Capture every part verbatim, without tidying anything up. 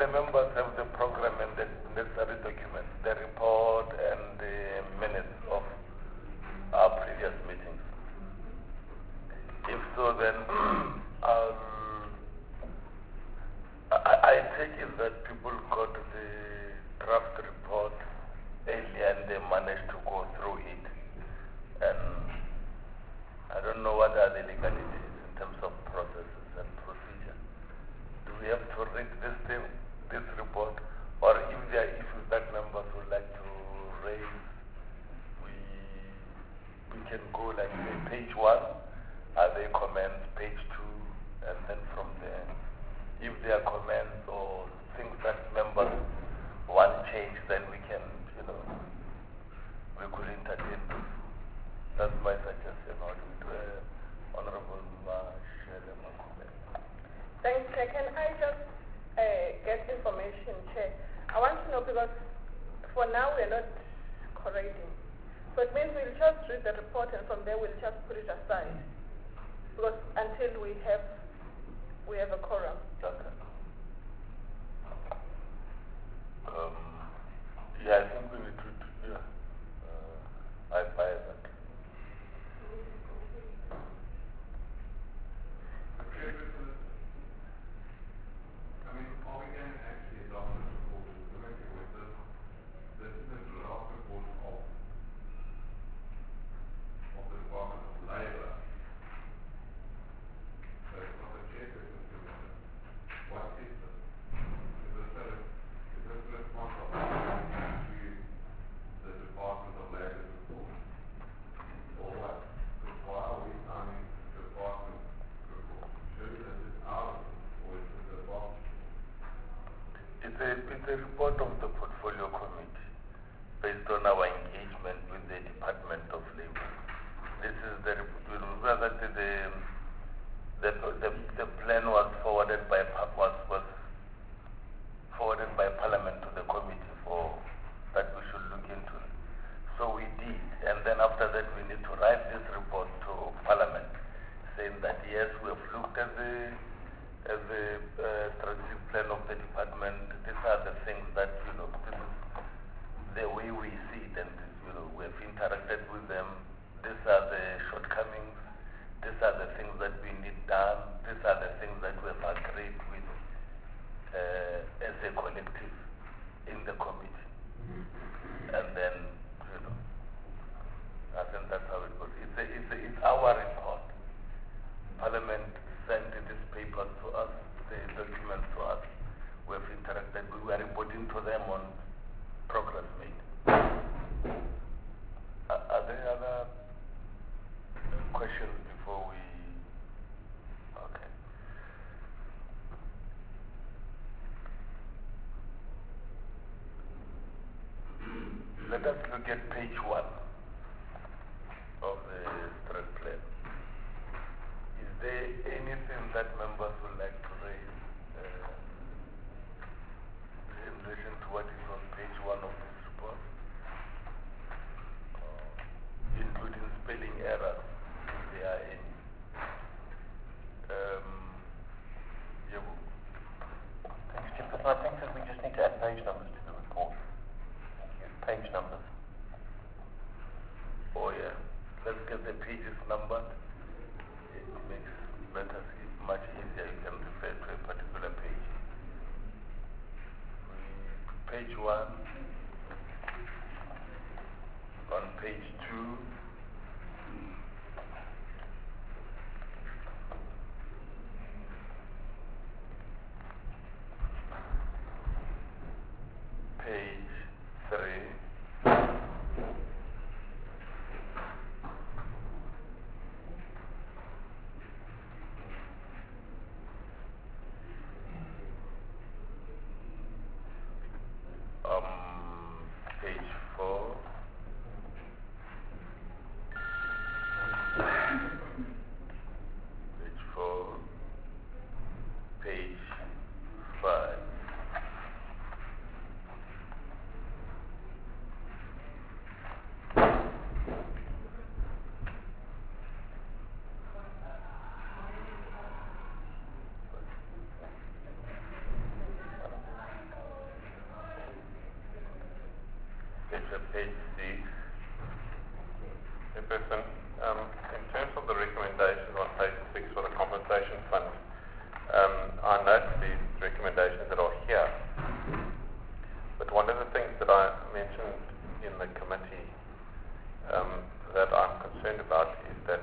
the members have the program and the necessary documents, the report and the minutes of our previous meetings? If so, then I'll, I, I take it that people got the draft report earlier and they managed to go through it. And I don't know what are the legalities in terms of processes and procedure. Do we have to read this thing, this report, or if there are issues that members would like to raise, we we can go like say page one, are there comments, page two, and then from there, if there are comments or things that members want change, then we can, you know, we could entertain this. That's my suggestion. Or do we do uh, Honorable uh, Shele Makube? Thanks, Chair. Can I just uh, get information, Chair? I want to know because for now we're not correcting. So it means we'll just read the report and from there we'll just put it aside. Because until we have we have a quorum. Okay. Um, yeah, I think we need to, yeah. Uh, I buy that. I mean, all we can actually adopt this report is limited with this. This is a draft report of, of the Department of Labour. So it's not the chairperson commission. What is this? Is this a, is this a response of to the Department of Labour's report? Or what? Because why are we signing the department report? Surely this is ours, or is this a box? It's a, it's a report of the Portfolio Committee based on our engagement with the Department of Labor. This is the, you remember that the, the, the, the plan was forwarded by, was, was forwarded by Parliament to the committee for, that we should look into. So we did, and then after that we need to write this report to Parliament saying that yes, we have looked at the as the uh, strategic plan of the department. These are the things that, you know, this is the way we see it, and, you know, we have interacted with them. These are the shortcomings. These are the things that we need done. These are the things that we have agreed with uh, as a collective in the committee. And then, you know, I think that's how it goes. It's, a, it's, a, it's our report. Parliament sent this paper to us, the document to us. We have interacted. We were reporting to them on progress made. Are, are there other questions before we? Okay. Let us look at page one of the stress plan. Is there anything that members would like to raise uh, in relation to what is on page one of this report? Uh, including spelling errors, if there are any. Um, yeah. Thanks, Chair. But I think that we just need to add page numbers to the report. Thank you. Page numbers. Oh yeah. Let's get the pages numbered. It makes matters much easier. You can refer to a particular page. Page one, on page two, page three, um, page four, page four, page five, uh, page C. Chairperson, um, in terms of the recommendations on page six for the compensation fund, um, I note these recommendations that are here. But one of the things that I mentioned in the committee um, that I'm concerned about is that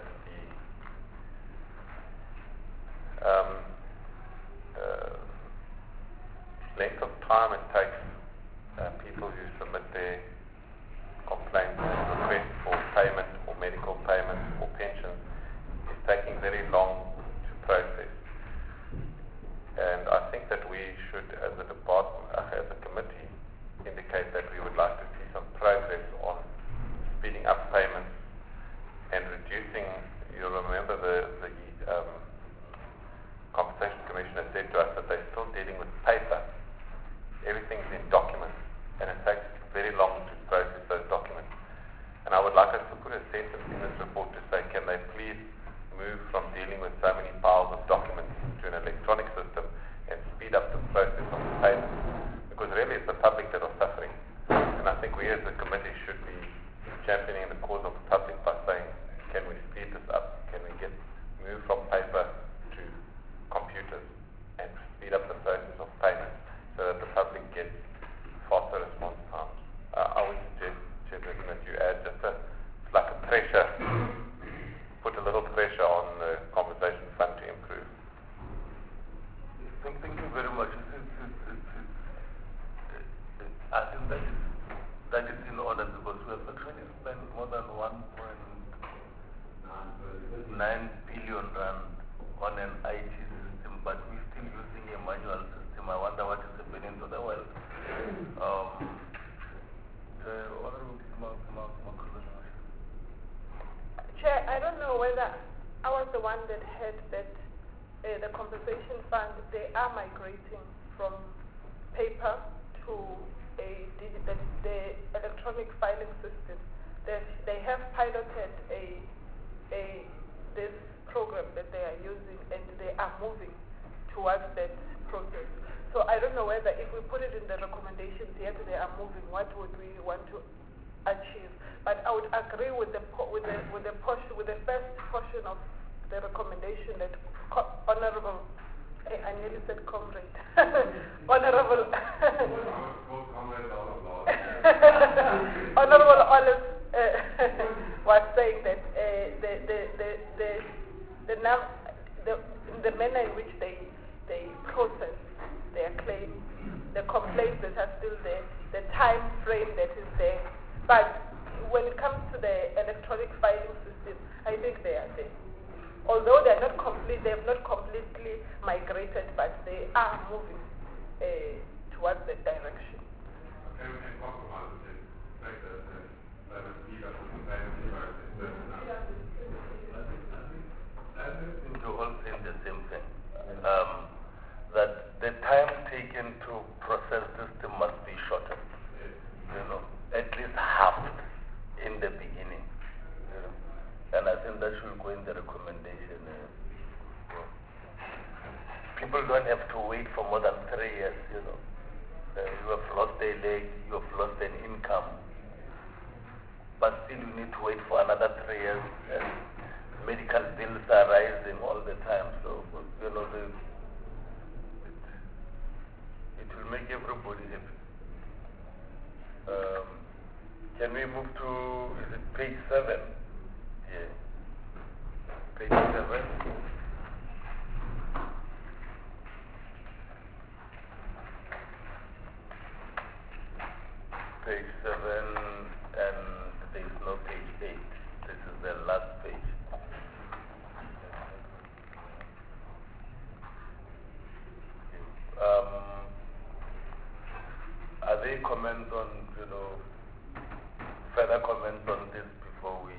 the um, uh, length of time it takes uh, people who submit their complaints and requests for payment or medical payments or pensions is taking very long to process. And I think that we should, as a department, uh, as a committee, indicate that we would like to see some progress on speeding up payments and reducing. You'll remember the, the um, Compensation Commissioner said to us that they're still dealing with paper. Everything's in documents, and it takes very long to process those documents. And I would like us to put a sentence in this report to say, can they please move from dealing with so many piles of documents to an electronic system and speed up the process of the payment? Because really it's the public that are suffering. And I think we as a committee should be championing the cause of the public by saying, can we speed this up? Can we get move from paper to computers and speed up the process of payment so that the public gets faster response times? Uh, I would suggest, Chairperson, that you add just a, like a pressure, put a little pressure on the compensation fund to improve. Thank, thank you very much. It's, it's, it's, it's, it's, uh, I think that is, that is in order because we have actually spent more than one point nine billion rand on an I T system, but we're still using a manual system. I wonder what is happening to the world. Um, the Honorable Mark, Mark, Mark, Chair, I don't know whether I was the one that heard that uh, the compensation fund, they are migrating from paper to a digital, the electronic filing system. That they have piloted a, a this program that they are using, and they are moving towards that process. So I don't know whether if we put it in the recommendations, yet they are moving, what would we want to achieve? But I would agree with the po with the with the portion with the first portion of the recommendation that co honourable, I, I nearly said comrade, honourable, honourable Olive uh, was saying that uh, the the the the the, num the the manner in which they they process their claims, the complaints that are still there, the time frame that is there, but when it comes to the electronic filing system, I think they are there. Although they are not complete, they have not completely migrated, but they are moving uh, towards that direction. Okay, we can compromise it. Make that that would speed up the payment process. I think to all saying the same thing. Um, that the time taken to process system must be shortened. You know, at least halved in the beginning. You know. And I think that should go in the recommendation. Uh, people don't have to wait for more than three years, you know. Uh, you have lost a leg, you have lost an income. But still you need to wait for another three years. And medical bills are rising all the time. So, you know, the, it, it will make everybody happy. Um, can we move to, is it page seven? Yeah. Page seven. Page seven, and there is no page eight. This is the last page. Um, are there comments on, you know, further comments on this before we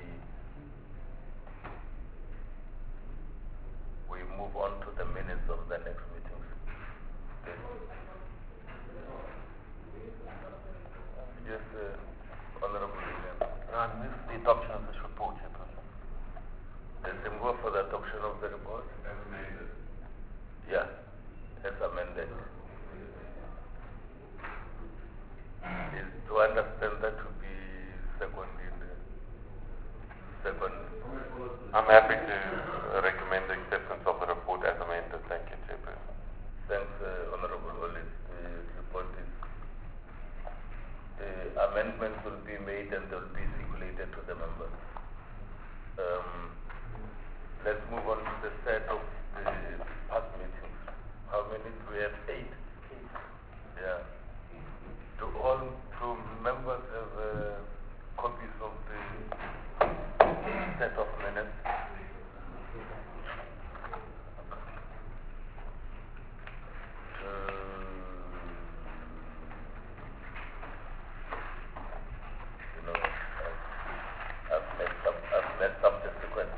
we move on to the minutes of the next meetings? Okay. Yes, uh, Honorable William. I move for the adoption of this report, Chairperson. Does it go for the adoption of the report? As amended. Yeah, as amended. Is to understand that to be amendments will be made and they will be circulated to the members. Um, let's move on to the set of the past meetings. How many do we have? Eight. Yeah. Do all do members have uh, copies of the set of minutes? You know, I've, I've messed up. I've messed up the sequence.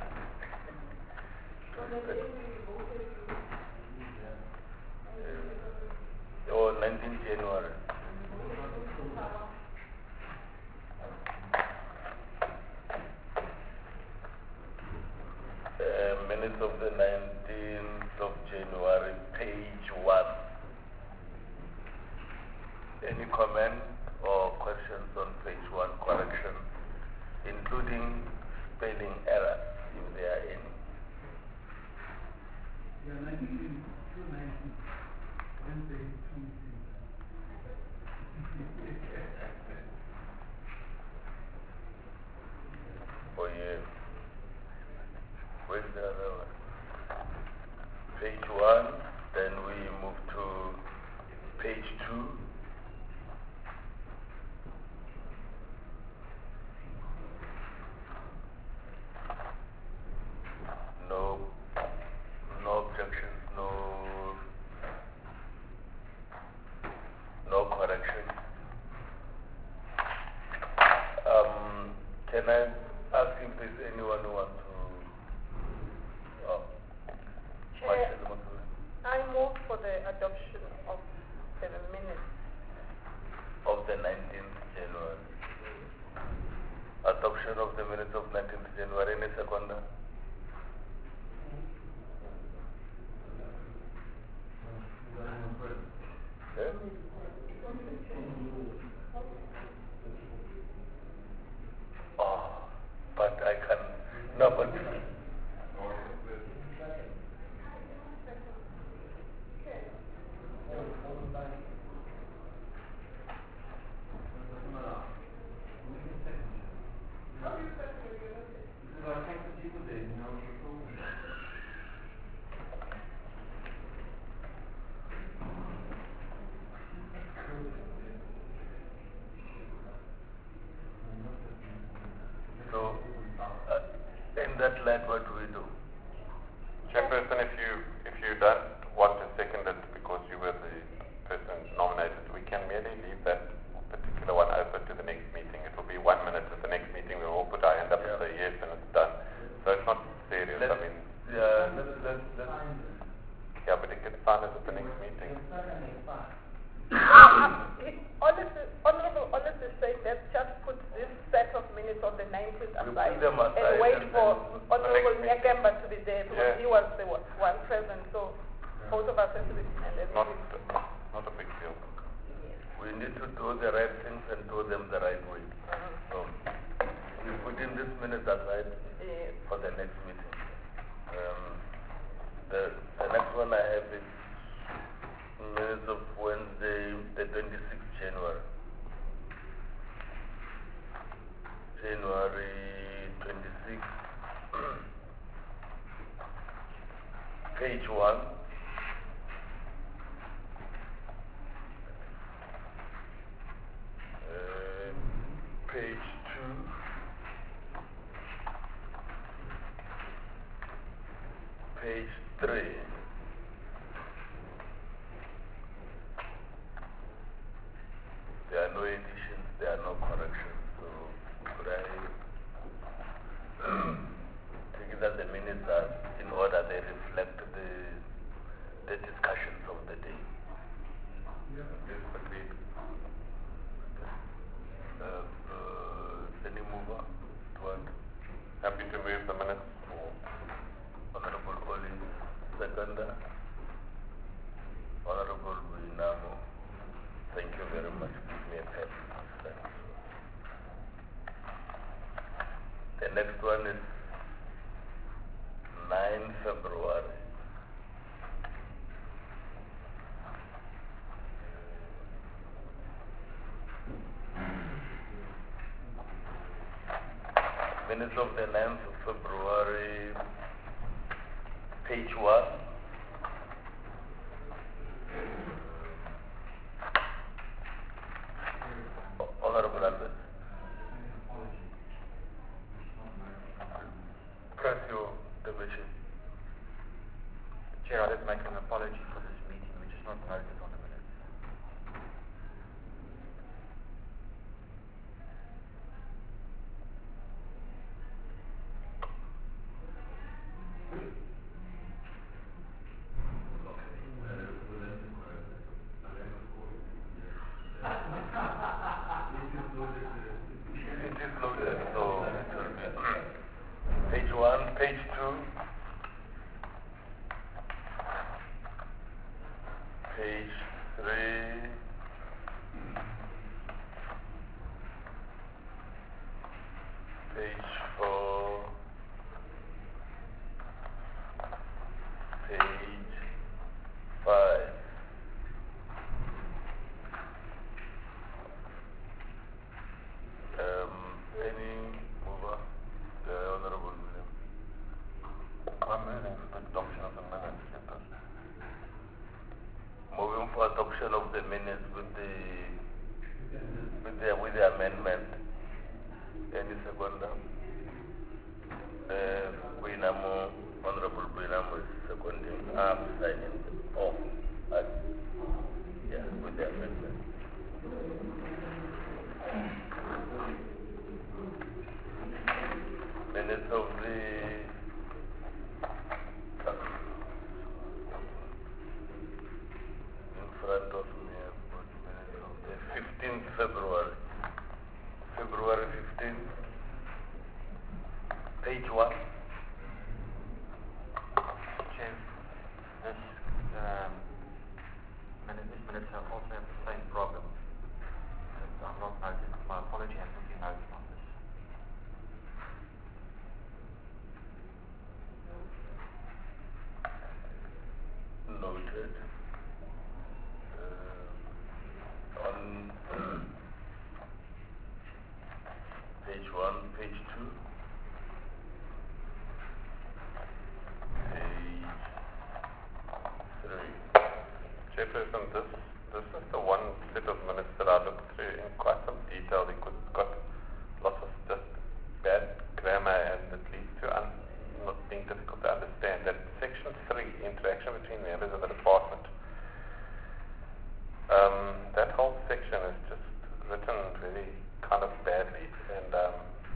Uh, oh, nineteenth January. Uh, minutes of the nineteenth of January, page one. Any comment or questions on page one, corrections, including spelling errors, if there are any? Yeah, nineteen, two nineteen, Wednesday, twenty-six. Oh, yeah. Where's the other one? Page one, then we move to page two. No, no objections, no, no corrections. Um, can I ask if there's anyone who wants to? Oh, Chair, I move for the adoption of the minutes. Of the nineteenth January. Adoption of the minutes of nineteenth January. Any second? Eh? Oh, but I can. No, but. So, uh, in that light, what do we do? Chairperson, if you if you don't want to second it because you were the person nominated, we can merely leave that particular one open to the next meeting. It will be one minute at the next meeting. We'll all put our hand up Yeah. and say yes, and it's done. So it's not serious. Let's, I mean, yeah, let's, let's, let's, yeah, but it gets signed at the next meeting. Honestly, Honorable honestly say let's just put this set of minutes on the nineteenth We aside, put them aside and wait and for then Honorable the next meeting. Nyakemba to be there because Yeah. he was the one one present, so both of us have to be and then Not we- not a big deal. we need to do the right things and do them the right way. Mhm. So, we put in this minute aside Yes. for the next meeting. Um, the, the next one I have is minutes of Wednesday, the twenty-sixth January. January twenty-sixth. Page one. Uh, page two. Page three. There are no additions, there are no corrections, so could I take it that the minutes are in order, they reflect the, the discussions of the day? Yes, agreed. Uh, uh, any mover to what? Happy to move the minutes for Honorable Oli, seconder. Honorable Buinamo, thank you very much. Give me a pen. Thanks. The next one is ninth February. Minutes of the ninth of February, page one. Honorable Albert. Press your division. Chair, I'd like to make an apology for this meeting, which is not noted on the minutes. It is loaded, so it will be page one, page two, page three, page four, page five. Um, any mover? The Honorable William. I'm moving for the adoption of the minutes, Chairperson. Moving for adoption of the minutes with the with the with the amendment. Any second? Uh, Buinamu, Honorable Buinamu is seconding. I'm signing off. Uh, yeah, with the amendment. Minutes of the in front of me, I've got minutes of the fifteenth February. February fifteenth, page one. Chair, this, um, minute, these minutes have also have the same problem. I'm not noted. My apology hasn't been noted on this. Noted. Uh, on page one, page two, page three. Chairperson, this, this is the one set of minutes that I looked through in quite some detail because it's got lots of just bad grammar and it leads to un, not being difficult to understand. That section three, interaction between members of the department. Um, that whole section is just written very kind of badly and um,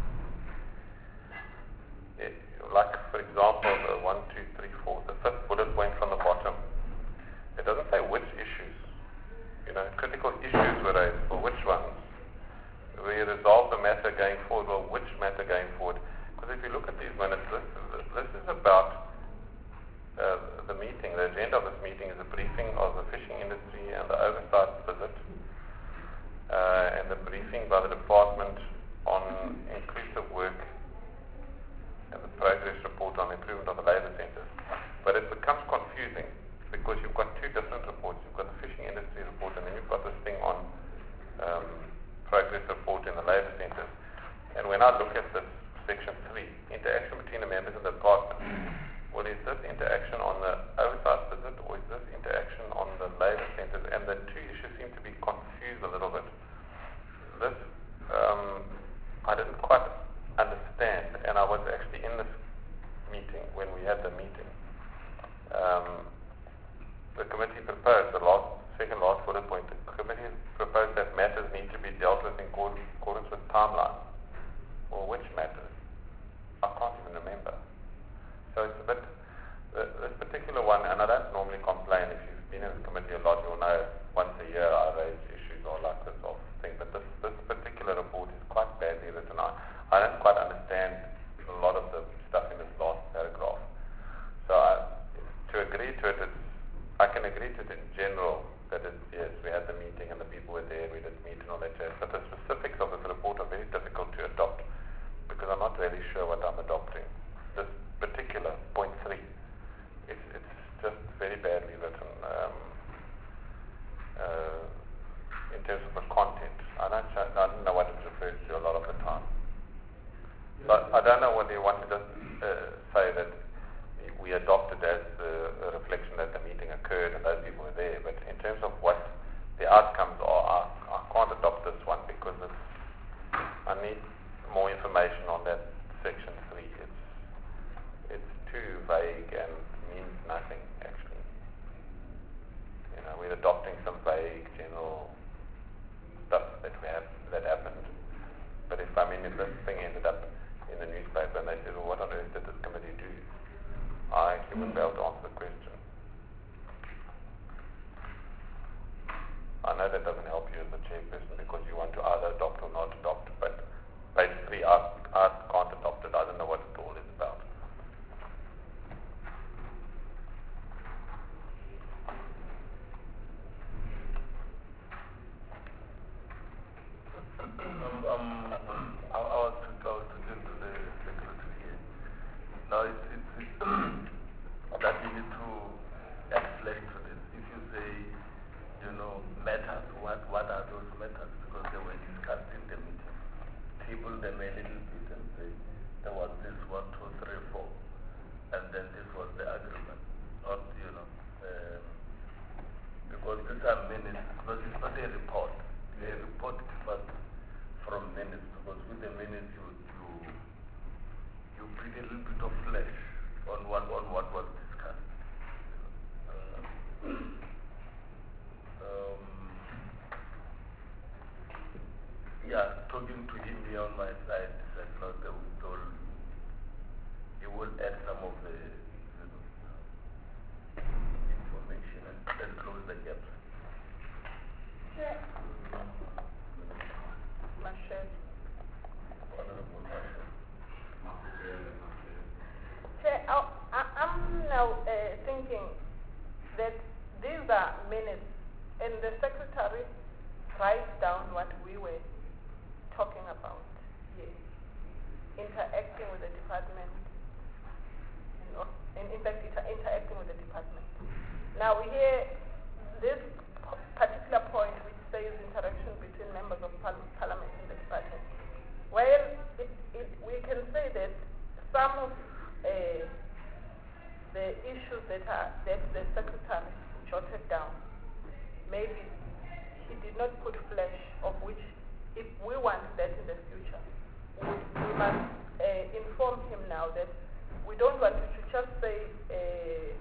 it, like for example the one, two, three, four, the fifth bullet point from the bottom. It doesn't say which issues. You know, critical issues were raised for which ones. We resolve the matter going forward, well, which matter going forward? Because if you look at these minutes, this, this is about uh, the meeting. The agenda of this meeting is a briefing of the fishing industry and the oversight visit, uh, and the briefing by the department on inclusive work and the progress report on improvement of the labour centres. But it becomes confusing because you've got two different reports. You've got the fishing industry report and then you've got this thing on um, progress report in the labour centres. And when I look at this section three, interaction between the members of the department, well, is this interaction on the oversight visit or is this interaction on the labour centres? And the two issues seem to be confused a little bit. This, um, I didn't quite understand, and I was actually in this meeting when we had the meeting. Um, the committee proposed, the last, second last bullet point, the committee proposed that matters need to be dealt with in accordance with timeline. Well, which matters? I can't even remember. So it's a bit, this particular one, and I don't normally complain. If you've been in the committee a lot, you'll know once a year I raise issues or like this sort of thing. But this, this particular report is quite badly written. I, I don't quite understand a lot of the stuff in this last paragraph. So I, to agree to it, it's, I can agree to it in general, that it's, yes, we had the meeting and the people were there, we did meet and all that jazz. But the specifics of this report are very difficult to adopt because I'm not really sure what I'm adopting. This particular point three, it's, it's just very badly written um, uh, in terms of the content. I don't, I don't know what it refers to a lot of the time. So I don't know whether you want to just uh, say that we adopted as uh, a reflection that the meeting occurred and those people were there, but in terms of what the outcomes are, I, I can't adopt this one because it's, I need more information on that section three. It's, it's too vague and means nothing, actually. You know, we're adopting some vague general stuff that we have, that happened. But if, I mean, if this thing ended up in the newspaper and they said, well, what on earth did this committee do? I actually wouldn't be able to answer the question. I know that doesn't help you as the chairperson because you want to either adopt or not adopt, but basically I, I can't adopt it. I don't know what it all is about. Um, um, I, I was to I was to get to the secretary here. Now it's, it's, it's that you need to explain to this. If you say, you know, matters, what what are those matters? Because they were discussed in the meeting. Table them a little bit and say there was this one, two, three, four, and then this was the agreement. Not, you know, um, because these are minutes. Because it's not a report. A report differs from minutes, because with the minutes you you you bring a little bit of flesh on what on what was discussed. Uh, um, yeah, talking to him here on my side, he said no, they will, they will, he will add some of the, you know, information and, and close the gaps. Yeah. Marshall. Honorable Marshall. Chair, I, I- I'm now uh, thinking that these are minutes, and the secretary writes down what we were talking about here, interacting with the department, and, al- and in fact, inter- interacting with the department. Now we hear this p- particular point which says interaction between members of par- parliament and the department. Well, it, it, we can say that some of uh, the issues that are that the secretary jotted down, maybe he did not put flesh, of which if we want that in the future, we, we must uh, inform him now that we don't want to just say uh,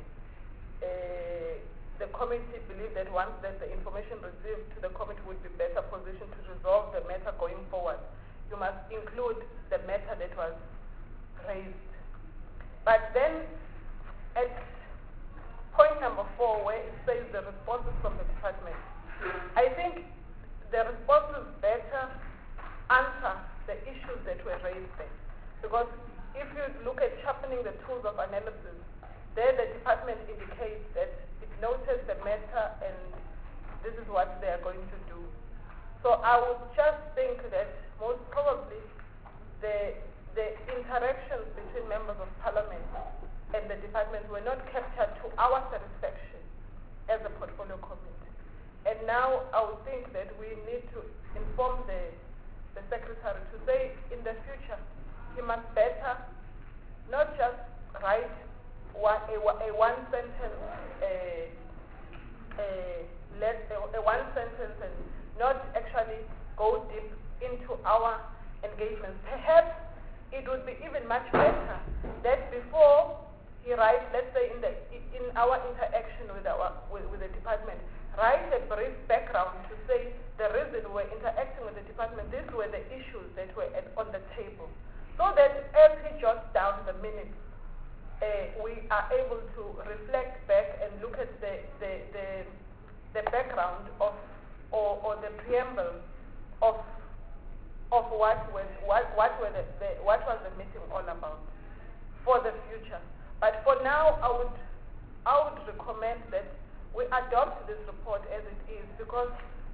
uh, the committee believe that once that the information received to the committee would be better positioned to resolve the matter going forward. You must include the matter that was raised. But then at point number four, where it says the responses from the department, I think the responses better answer the issues that were raised there. Because if you look at sharpening the tools of analysis, there the department indicates that it noticed the matter and this is what they are going to do. So I would just think that most probably the the interactions between members of parliament and the department were not captured to our satisfaction as a portfolio committee. And now I would think that we need to inform the the secretary to say in the future he must better not just write one, a, a one sentence uh, uh, let, a, a one sentence and not actually go deep into our engagements. Perhaps it would be even much better that before he writes, let's say in the in our interaction with our with, with the department, write a brief background to say the reason we're interacting with the department, these were the issues that were at, on the table, so that as he jots down the minutes, uh, we are able to reflect back and look at the the the, the background of or, or the preamble of of what was what what were the, the what was the meeting all about for the future. But for now, I would I would recommend that we adopt this report as it is, because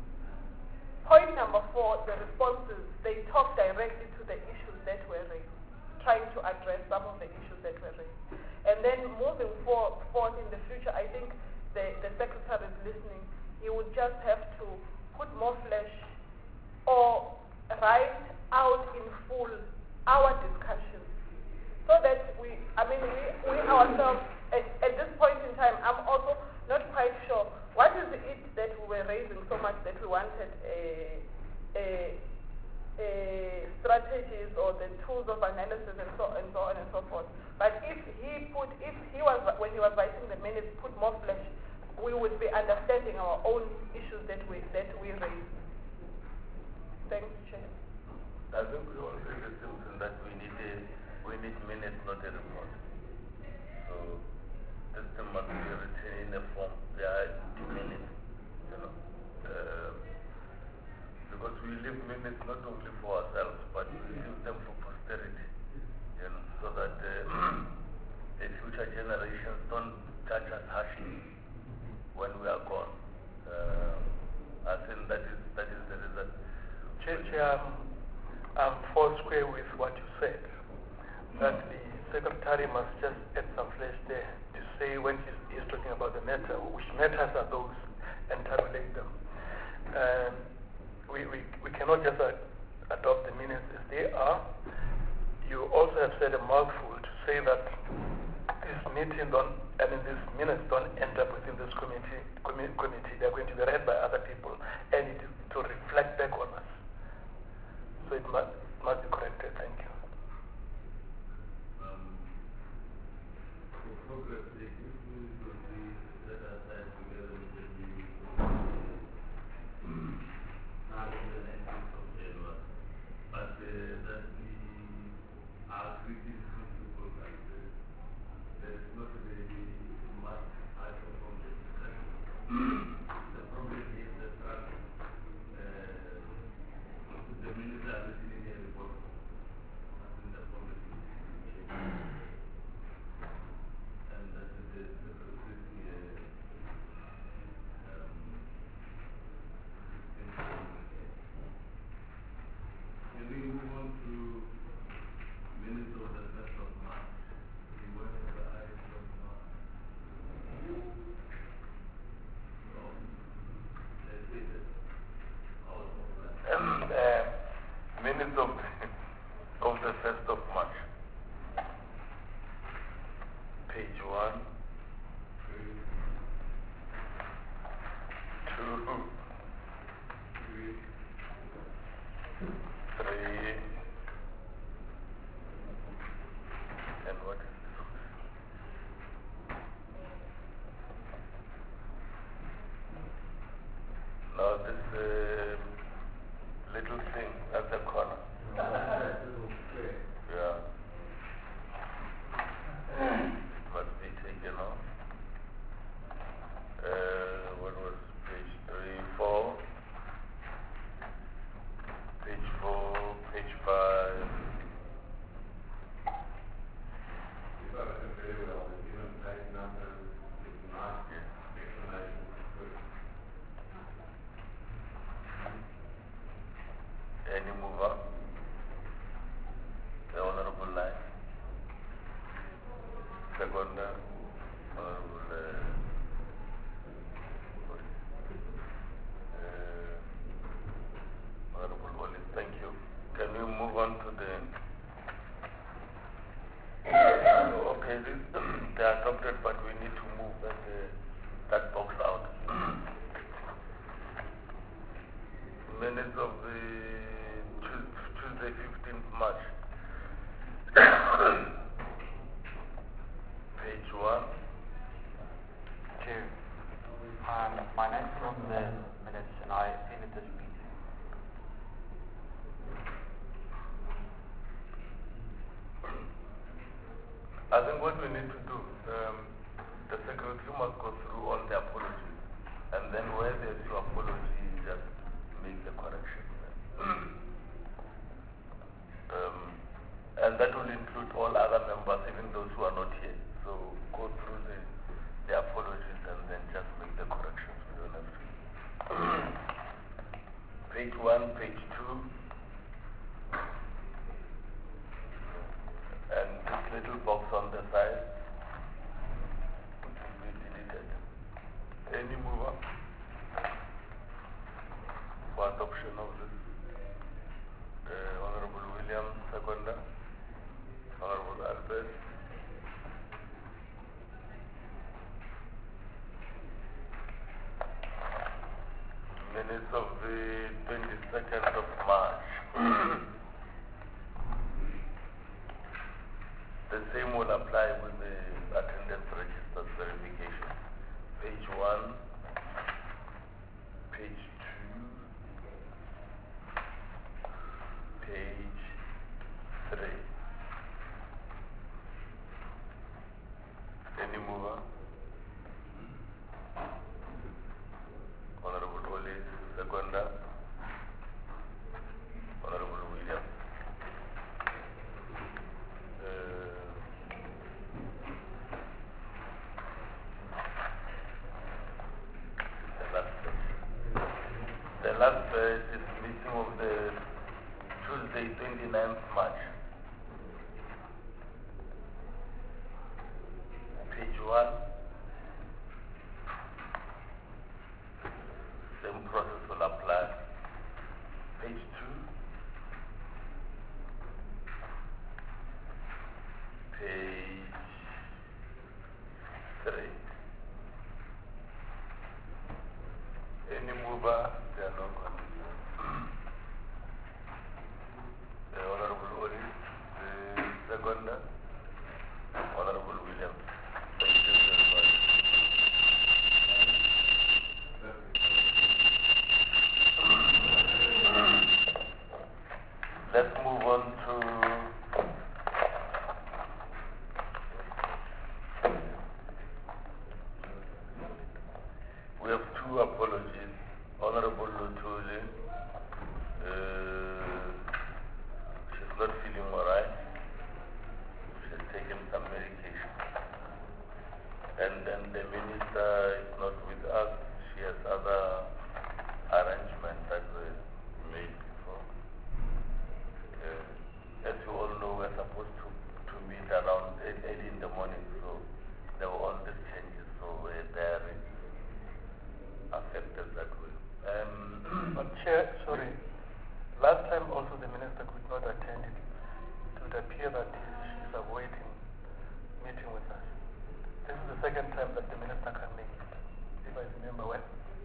point number four, the responses, they talk directly to the issues that were raised, trying to address some of the issues that were raised. And then moving for, forward in the future, I think the, the secretary is listening. He would just have to put more flesh or write out in full our discussion ourselves, at, at this point in time, I'm also not quite sure what is it that we were raising so much that we wanted a, a, a strategies or the tools of analysis and so and so on and so forth. But if he put, if he was, when he was writing the minutes, put more flesh, we would be understanding our own issues that we that we raised. Thanks, Chair. I think we all agree with Simpson that we need a, we need minutes, not a report. So this thing must be written in a form. There are minutes, you know, uh, because we leave minutes not only for ourselves, but we leave them for posterity, you know, so that uh, the future generations don't judge us harshly when we are gone. Uh, I think that is that is the reason. Chair, Chair, I'm four square with what you said, that the secretary must just add some flesh there to say when he's, he's talking about the matter, which matters are those, and tabulate them. Um, we, we, we cannot just uh, adopt the minutes as they are. You also have said a mouthful to say that this meeting don't, I mean, these minutes don't end up within this committee, commi committee. They're going to be read by other people, and it to reflect back on us. So it must, must be corrected. Thank you. Um, for progress sake, if we could be set aside together with the new not on the nineteenth of January, but uh, that we are treating principles like this. There is not really much item from the discussion. The problem is the fact uh, the minutes are written in a report. I think the problem is and that is the secretary uh, um, can we move on to minutes of the first of March? We went to the eyes of March. So, let's see this. Um, uh, minutes of the, of the first of March. Page one, two, three, and what is this? Now this uh, little thing at the corner. Yeah. It must be taken off. Uh, what was page three, four? Page four, page five. If I can very well, the given page number is not explanation good. Any mover? The Honorable Line. Second, Honorable uh, uh, Honorable Wallis, thank you. Can we move on to the okay, this, they are adopted, but we need to move that, uh, that box out. Minutes of the Tuesday, fifteenth March. Page one. Chair, um, my name's on the minutes and I attended this meeting. I think what we need to do, um, the secretary must go through all the apologies, and then where there's your apology, just make the correction. um, and that will include all other members, even those who are not here. So go through the, the apologies and then just make the corrections. We don't have to. Page one, page two. And this little box on the side, which will be deleted. Any mover for adoption of this? Uh, Honorable William Seconder, Honorable Albert, minutes of the twenty-second of March. The same will apply with the attendance registers verification. Page one, page two, page three. Any mover? Honorable Wallis, seconder. Honorable Williams. Uh, the last page. The last page is meeting of the Tuesday, twenty-ninth March. Page one. Same process will apply. Page two. Page three. Any mover, they are not continuing. The Honorable Ori, the seconder, Honorable Williams. Thank you very much. Let's move on to we have two apologies. Honorable Lutuli, uh, she's not feeling alright. She's taken some medication. And then the minister is not with us. She has other arrangements that were made before. Uh, as you all know, we're supposed to, to meet around eight, eight in the morning, so there were all these changes, so we're there affected that way. Um, But Chair, sorry, last time also the minister could not attend it. It would appear that she's avoiding meeting with us. This is the second time that the minister can make it, if I remember well.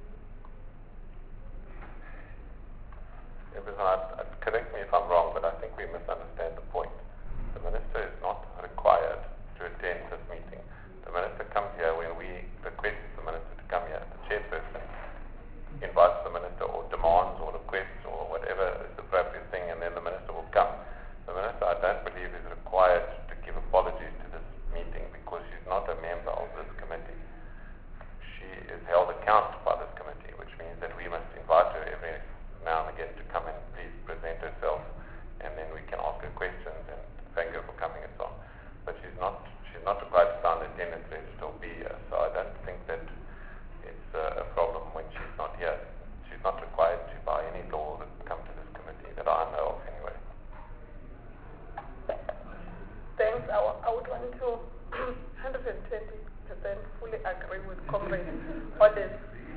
Everyone, correct me if I'm wrong, but I think we misunderstand the point. The minister is not required to attend this meeting. The minister comes here when we request the minister to come here. The chairperson invites the minister or demands or requests or whatever is the appropriate thing, and then the minister will come. The minister, I don't believe, is required to give apologies to this meeting because she's not a member of this committee. She is held accountable by this committee, which means that we must invite her every now and again to come and please present herself, and then we can ask her questions and thank her for coming and so on. But she's not she's not required to sign the attendance register or be here, so I don't think that it's uh, a problem when she's not here. She's not required to, by any law, that come to this committee that I know of anyway. Thanks. I, w- I would want to one hundred twenty percent fully agree with Comrade Orders.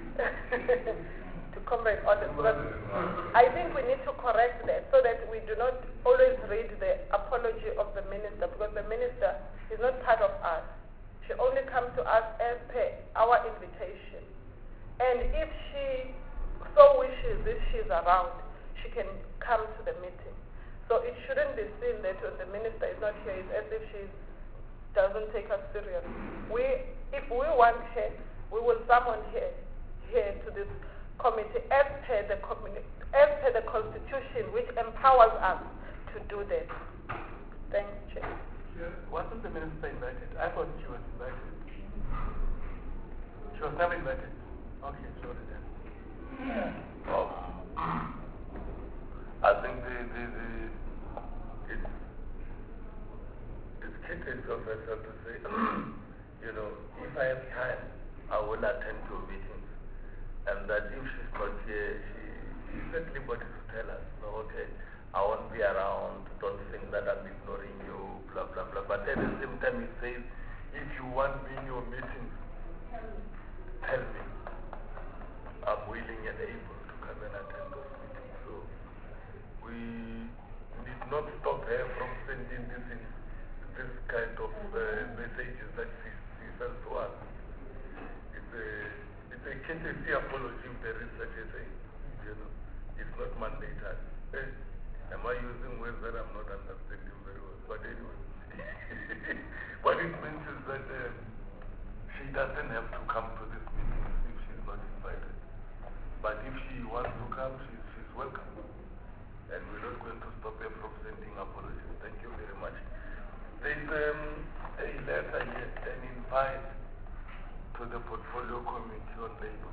to Comrade Orders. But I think we need to correct that so that we do not always read the apology of the minister, because the minister is not part of us. She only comes to us as per our invitation. And if she so wishes, if she's around, she can come to the meeting. So it shouldn't be seen that when the minister is not here, it's as if she doesn't take us serious. We, if we want her, we will summon her here to this committee as per the communi- as per the constitution, which empowers us to do that. Thanks, Chair. Yeah. Wasn't the minister invited? I thought she was invited. She was never invited. Okay, sorry then. Um, I think the, the, the it's, it's catered of myself to say, you know, if I have time, I will attend to meetings. And that if she's not here, she, she's at liberty to tell us, no, okay, I won't be around, don't think that I'm ignoring you, blah, blah, blah. But at the same time, it says, if you want me in your meetings, tell me. I'm willing and able to come and attend those meetings. So we did not stop her from sending this, in, this kind of uh, messages that she, she sends to us. It's a, it's a courtesy apology if there is such a thing. you know. It's not mandatory. Eh, am I using words that I'm not understanding very well? But anyway, what it means is that uh, she doesn't have to come to this meeting if she's not invited. But if she wants to come, she's, she's welcome. And we're not going to stop her from sending apologies. Thank you very much. There's um, a letter here, an invite to the Portfolio Committee on Labour.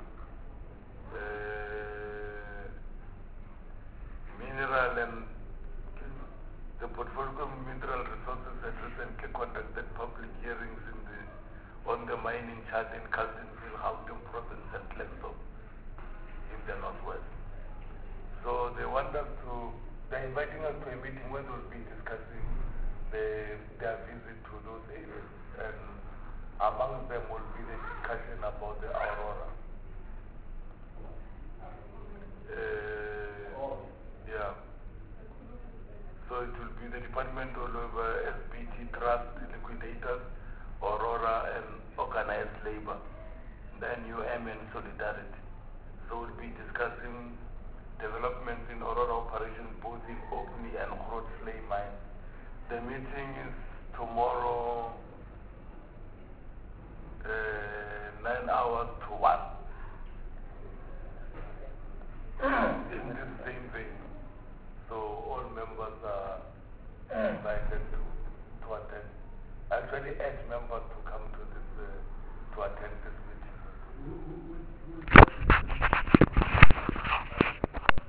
Uh, mineral and the Portfolio Mineral Resources had recently conducted public hearings in the, on the mining chart in Carltonville, Gauteng Province and Klerksdorp in the northwest. So they want us to, they're inviting us to a meeting where they'll be discussing the, their visit to those areas. And among them will be the discussion about the Aurora. Uh, yeah. So it will be the Department of uh, S B T Trust, Liquidators, Aurora, and Organized Labor, the N U M and Solidarity. So we'll be discussing developments in Aurora operations both in Orkney and Grootesley mines. The meeting is tomorrow, uh, nine hours to one. In this same venue. So all members are invited to, to attend. Actually, eight members to come to this, uh, to attend this meeting.